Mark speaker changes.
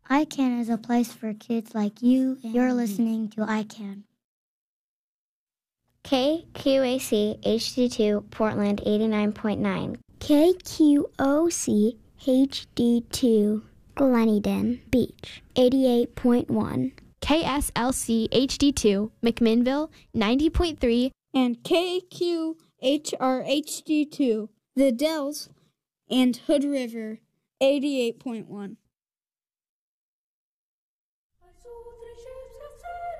Speaker 1: ICANN is a place for kids like you, and you're listening to ICANN.
Speaker 2: KQAC HD2 Portland 89.9.
Speaker 3: KQOC HD2 Gleneden Beach 88.1.
Speaker 4: KSLC HD2 McMinnville 90.3.
Speaker 5: And KQHR HD2 The Dells and Hood River 88.1.